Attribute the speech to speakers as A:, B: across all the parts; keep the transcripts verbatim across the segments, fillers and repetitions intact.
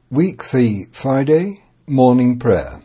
A: Week three, Friday, Morning Prayer.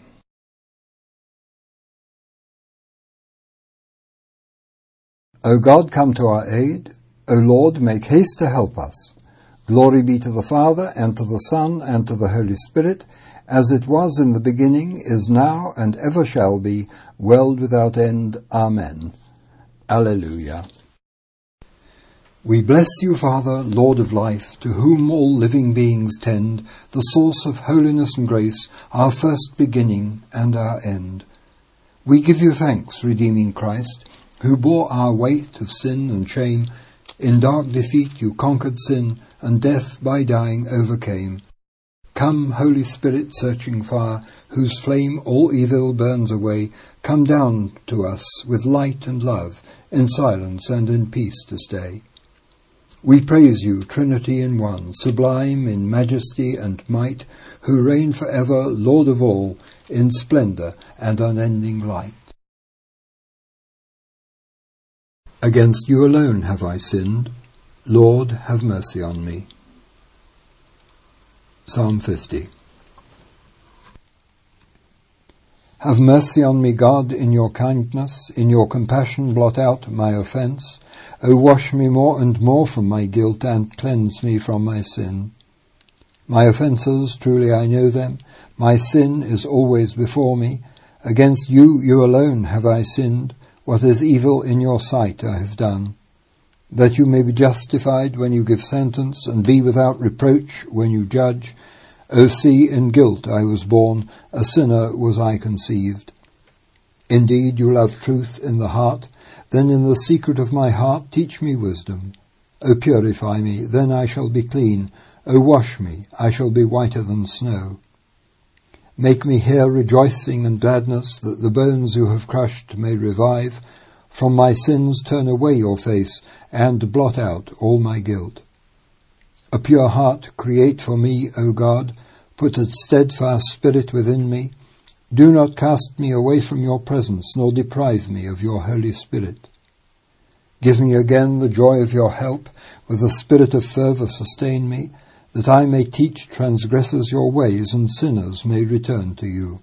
A: O God, come to our aid. O Lord, make haste to help us. Glory be to the Father, and to the Son, and to the Holy Spirit, as it was in the beginning, is now, and ever shall be, world without end. Amen. Alleluia. We bless you, Father, Lord of life, to whom all living beings tend, the source of holiness and grace, our first beginning and our end. We give you thanks, redeeming Christ, who bore our weight of sin and shame. In dark defeat you conquered sin, and death by dying overcame. Come, Holy Spirit, searching fire, whose flame all evil burns away, come down to us with light and love, in silence and in peace to stay. We praise you, Trinity in one, sublime in majesty and might, who reign forever, Lord of all, in splendour and unending light. Against you alone have I sinned. Lord, have mercy on me. Psalm fifty. Have mercy on me, God, in your kindness, in your compassion blot out my offence. O wash me more and more from my guilt, and cleanse me from my sin. My offences, truly I know them. My sin is always before me. Against you, you alone have I sinned. What is evil in your sight I have done. That you may be justified when you give sentence, and be without reproach when you judge. O see, in guilt I was born, a sinner was I conceived. Indeed, you love truth in the heart. Then in the secret of my heart teach me wisdom. O purify me, then I shall be clean. O wash me, I shall be whiter than snow. Make me hear rejoicing and gladness, that the bones you have crushed may revive. From my sins turn away your face, and blot out all my guilt. A pure heart create for me, O God. Put a steadfast spirit within me. Do not cast me away from your presence, nor deprive me of your Holy Spirit. Give me again the joy of your help. With a spirit of fervour sustain me, that I may teach transgressors your ways, and sinners may return to you.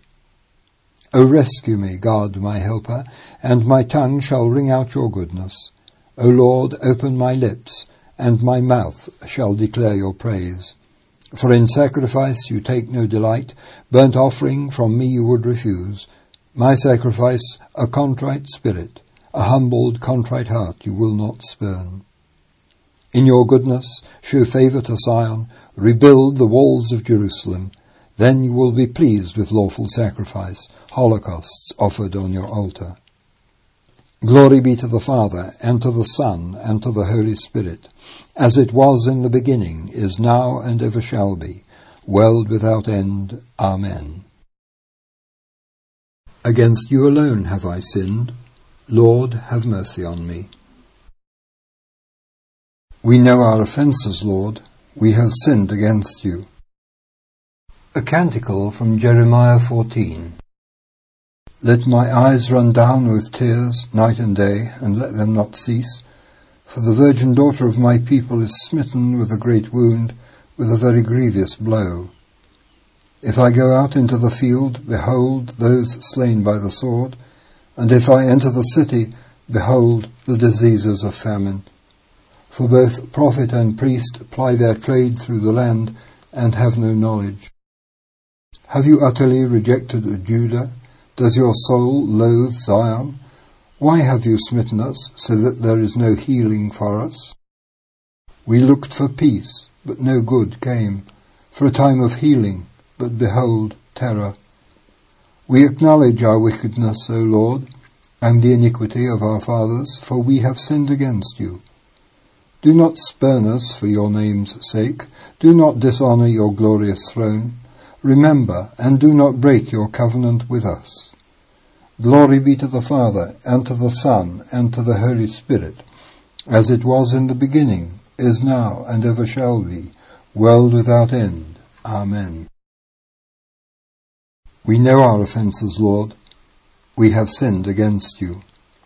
A: O rescue me, God, my helper, and my tongue shall ring out your goodness. O Lord, open my lips, and my mouth shall declare your praise. For in sacrifice you take no delight, burnt offering from me you would refuse. My sacrifice, a contrite spirit, a humbled, contrite heart you will not spurn. In your goodness show favour to Zion, rebuild the walls of Jerusalem. Then you will be pleased with lawful sacrifice, holocausts offered on your altar. Glory be to the Father, and to the Son, and to the Holy Spirit, as it was in the beginning, is now, and ever shall be, world without end. Amen. Against you alone have I sinned. Lord, have mercy on me. We know our offences, Lord. We have sinned against you. A canticle from Jeremiah fourteen. Let my eyes run down with tears night and day, and let them not cease. For the virgin daughter of my people is smitten with a great wound, with a very grievous blow. If I go out into the field, behold, those slain by the sword. And if I enter the city, behold, the diseases of famine. For both prophet and priest ply their trade through the land, and have no knowledge. Have you utterly rejected Judah? Does your soul loathe Zion? Why have you smitten us, so that there is no healing for us? We looked for peace, but no good came, for a time of healing, but behold, terror. We acknowledge our wickedness, O Lord, and the iniquity of our fathers, for we have sinned against you. Do not spurn us for your name's sake. Do not dishonour your glorious throne. Remember, and do not break your covenant with us. Glory be to the Father, and to the Son, and to the Holy Spirit, as it was in the beginning, is now, and ever shall be, world without end. Amen. We know our offences, Lord. We have sinned against you.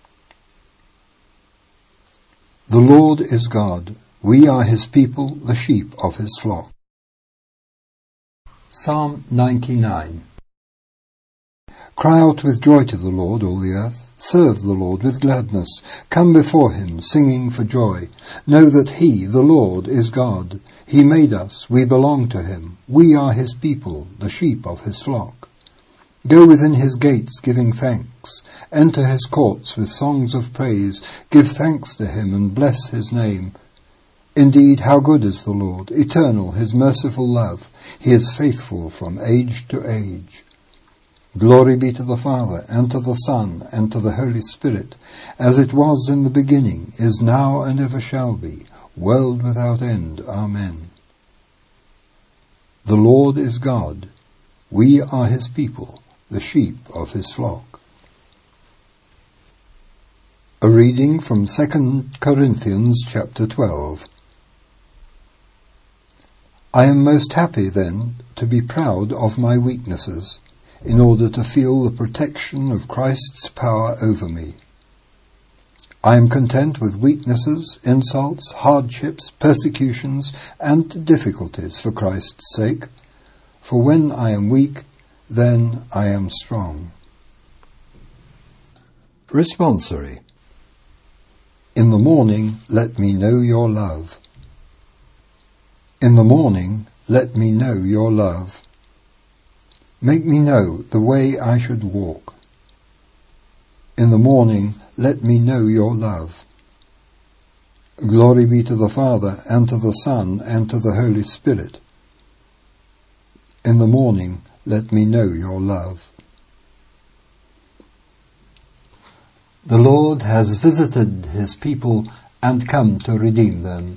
A: The Lord is God. We are his people, the sheep of his flock. Psalm ninety-nine. Cry out with joy to the Lord, all the earth. Serve the Lord with gladness. Come before him, singing for joy. Know that he, the Lord, is God. He made us, we belong to him. We are his people, the sheep of his flock. Go within his gates, giving thanks. Enter his courts with songs of praise. Give thanks to him and bless his name. Indeed, how good is the Lord, eternal, his merciful love. He is faithful from age to age. Glory be to the Father, and to the Son, and to the Holy Spirit, as it was in the beginning, is now, and ever shall be, world without end. Amen. The Lord is God. We are his people, the sheep of his flock. A reading from Second Corinthians chapter twelve. I am most happy, then, to be proud of my weaknesses, in order to feel the protection of Christ's power over me. I am content with weaknesses, insults, hardships, persecutions, and difficulties for Christ's sake, for when I am weak, then I am strong. Responsory. In the morning, let me know your love. In the morning, let me know your love. Make me know the way I should walk. In the morning, let me know your love. Glory be to the Father, and to the Son, and to the Holy Spirit. In the morning, let me know your love. The Lord has visited his people and come to redeem them.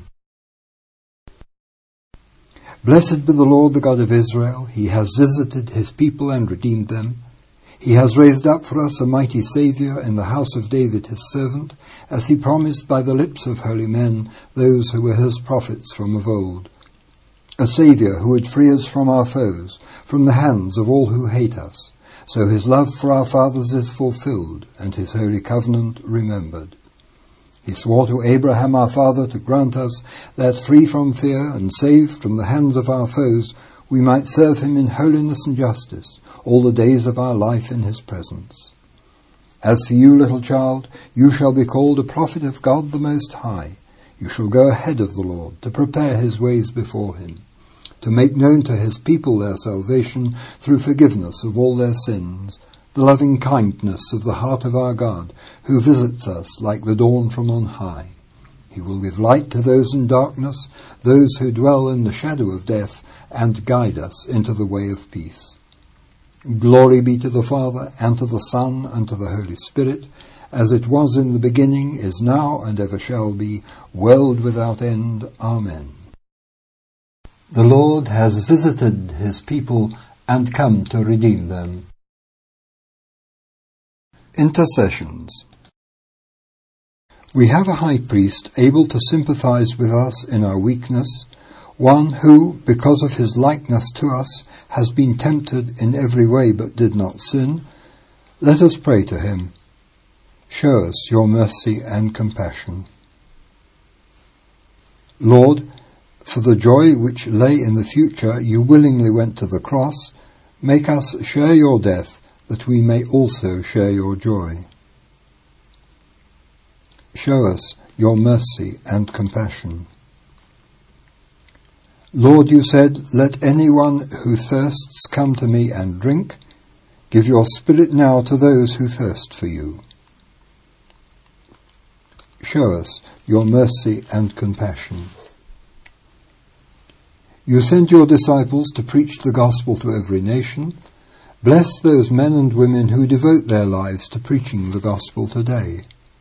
A: Blessed be the Lord, the God of Israel. He has visited his people and redeemed them. He has raised up for us a mighty Saviour in the house of David his servant, as he promised by the lips of holy men, those who were his prophets from of old. A Saviour who would free us from our foes, from the hands of all who hate us. So his love for our fathers is fulfilled, and his holy covenant remembered. He swore to Abraham our father to grant us that, free from fear and saved from the hands of our foes, we might serve him in holiness and justice all the days of our life in his presence. As for you, little child, you shall be called a prophet of God the Most High. You shall go ahead of the Lord to prepare his ways before him, to make known to his people their salvation through forgiveness of all their sins, the loving kindness of the heart of our God, who visits us like the dawn from on high. He will give light to those in darkness, those who dwell in the shadow of death, and guide us into the way of peace. Glory be to the Father, and to the Son, and to the Holy Spirit, as it was in the beginning, is now, and ever shall be, world without end. Amen. The Lord has visited his people and come to redeem them. Intercessions. We have a high priest able to sympathize with us in our weakness, one who, because of his likeness to us, has been tempted in every way but did not sin. Let us pray to him. Show us your mercy and compassion. Lord, for the joy which lay in the future you willingly went to the cross, make us share your death, that we may also share your joy. Show us your mercy and compassion. Lord, you said, let anyone who thirsts come to me and drink. Give your Spirit now to those who thirst for you. Show us your mercy and compassion. You sent your disciples to preach the gospel to every nation. Bless those men and women who devote their lives to preaching the gospel today.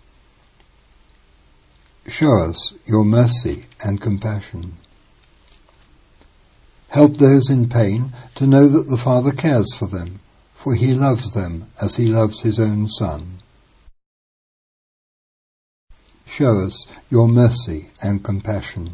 A: Show us your mercy and compassion. Help those in pain to know that the Father cares for them, for he loves them as he loves his own Son. Show us your mercy and compassion.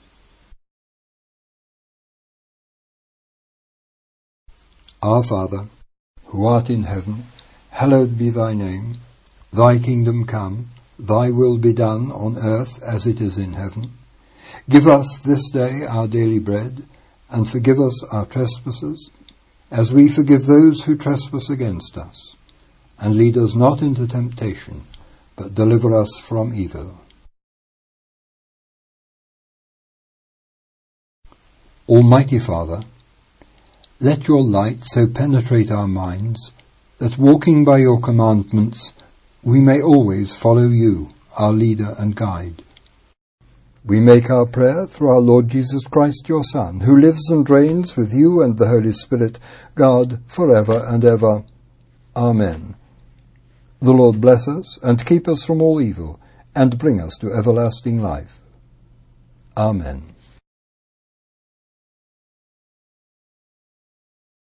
A: Our Father, who art in heaven, hallowed be thy name. Thy kingdom come, thy will be done on earth as it is in heaven. Give us this day our daily bread, and forgive us our trespasses, as we forgive those who trespass against us. And lead us not into temptation, but deliver us from evil. Almighty Father, let your light so penetrate our minds that, walking by your commandments, we may always follow you, our leader and guide. We make our prayer through our Lord Jesus Christ, your Son, who lives and reigns with you and the Holy Spirit, God, forever and ever. Amen. The Lord bless us and keep us from all evil, and bring us to everlasting life. Amen.